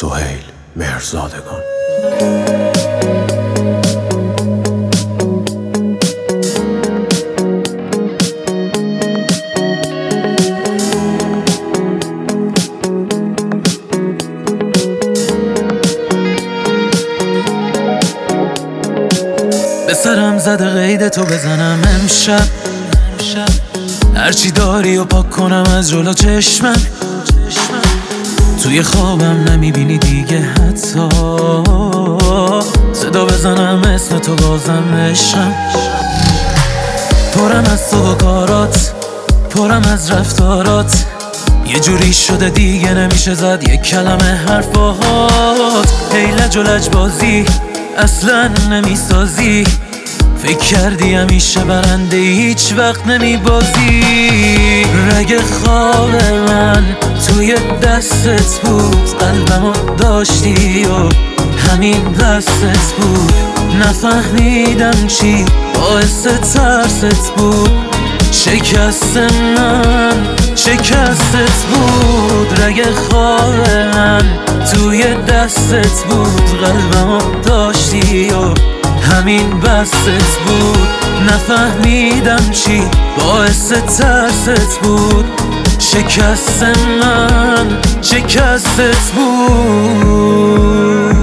سهیل مهرزادگان. به سرم زده قید تو بزنم امشب، هرچی داری و پاک کنم از جلو چشمم. توی خوابم نمیبینی دیگه حتی، صدا بزنم اسم تو بازم عشقم. پرم از تو و کارات، پرم از رفتارات، یه جوری شده دیگه نمیشه زد یک کلمه حرف باهات. لج و لج بازی اصلا نمیسازی، فکر کردی همیشه برنده هیچ وقت نمیبازی. رگ خواب من توی دستت بود، قلبمو داشتی و همین بستت بود. نفهمیدم چی باعث ترست بود، شکست من شکستت بود. رگ خواب من توی دستت بود، قلبمو داشتی و همین بستت بود. نفهمیدم چی باعث ترست بود، شکست من شکستت بود.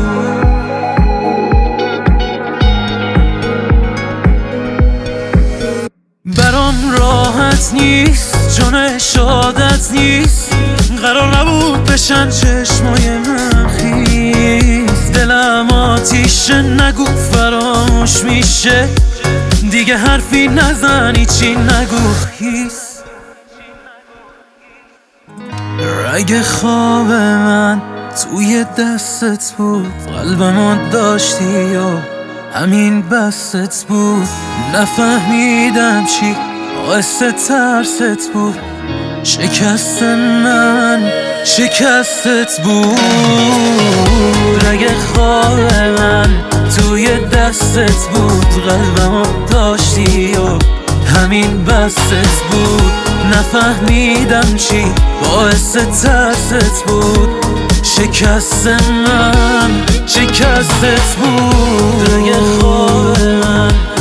برام راحت نیست، جون شادت نیست، قرار نبود بشن چشمای من خیس. دلم آتیشه نگو فراموش میشه، دیگه حرفی نزنی چی نگو هیس. رگ خواب من توی دستت بود، قلبمو داشتی و همین بستت بود. نفهمیدم چی باعث ترست بود، شکست من شکستت بود. رگ خواب من توی دستت بود، قلبمو داشتی و همین بستت بود. نفهمیدم چی باعث ترست بود، شکست من شکستت بود. رگ خواب من